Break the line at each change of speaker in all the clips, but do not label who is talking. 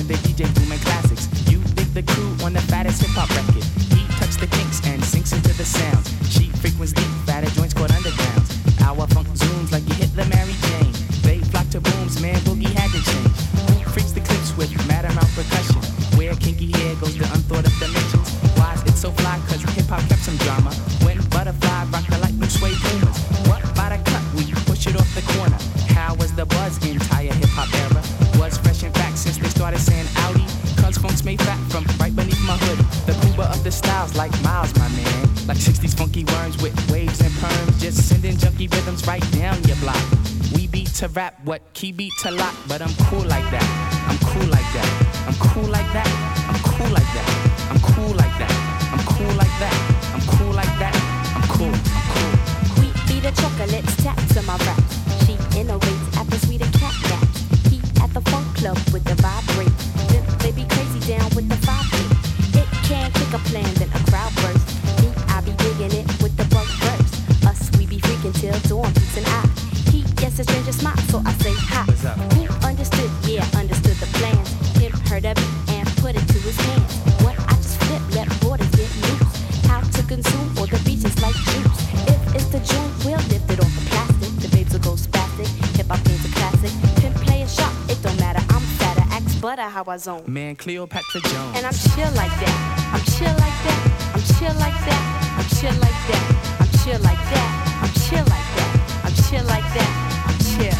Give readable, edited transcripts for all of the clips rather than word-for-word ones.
the DJ booming classics. You dig the crew on the fattest hip-hop record. He touched the kinks and sinks into the sounds. She frequents deep, fatter joints called undergrounds. Our funk zooms like you hit the Mary Jane. They flock to booms, man, Boogie had to change. Freaks the clips with mad amount percussion. Where kinky hair goes to unthought of dimensions. Why is it so fly? Cause hip-hop kept some drama. When Butterfly rocked the like new suede boomers. What by the cut? We push it off the corner. How was the buzz entire hip-hop era? Was fresh in fact since they started saying Audi. Cause funk's made fat from right beneath my hood. The Cuba of the styles like Miles, my man. Like 60s funky worms with waves and perms. Just sending junky rhythms right down your block. We beat to rap, what key beat to lock. But I'm cool like that, I'm cool like that. I'm cool like that, I'm cool like that. I'm cool like that, I'm cool like that. I'm cool like that, I'm cool, I'm cool.
We beat the chocolates, tap to my rap. She innovates at the sweeter cat nap. He at the funk club with the vibrate. Then they be crazy down with the 5 It can't kick a plan, then a crowd burst. Me, I be digging it with the bug burst. Us, we be freaking till dawn, peace and I. He gets a stranger smile, so I say hi. Who understood? Yeah, understood the plans. Him heard of it and put it to his hands. What I just flip, let borders get loose. How to consume all the beaches like juice. If it's the joint, we'll lift it off the plastic. The babes will go spastic. Hip hop game's a classic. Pimp play a shot, it don't matter. I'm fatter, axe butter how I zone.
Man, Cleopatra Jones.
And I'm chill like that. I'm chill like that. I'm chill like that. I'm chill like that. I'm chill like that. I'm chill like that. I'm chill like that. I'm chill.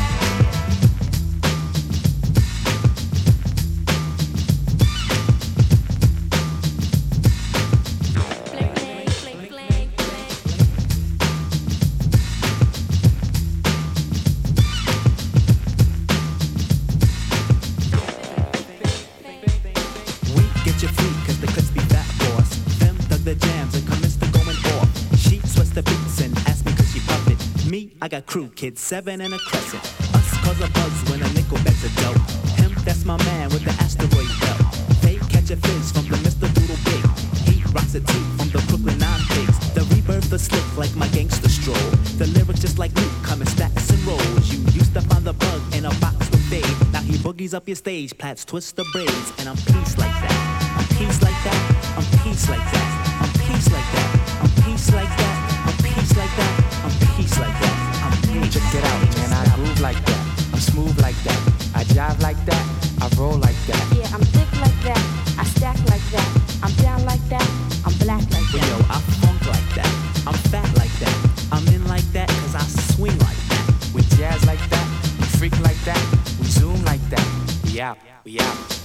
I got crew, kids, 7 and a crescent. Us cause a buzz when a nickel bags a dope. Him, that's my man with the asteroid belt. They catch a fizz from the Mr. Doodle Big. He rocks a tee from the Brooklyn 9 pigs. The rebirth is slick like my gangster stroll. The lyrics just like Luke, coming stacks and rolls. You used to find the bug in a box with fade. Now he boogies up your stage, plats twist the braids. And I'm peace like that. I'm peace like that. I'm peace like that. I'm peace like that. I'm peace like that. I'm peace like that. I'm peace like that.
Check it out, man, I groove like that. I'm smooth like that. I jive like that. I roll like that.
Yeah, I'm thick like that. I stack like that. I'm down like that. I'm black like that.
Yo, I funk like that. I'm fat like that. I'm in like that cause I swing like that.
We jazz like that. We freak like that. We zoom like that. We out. We out.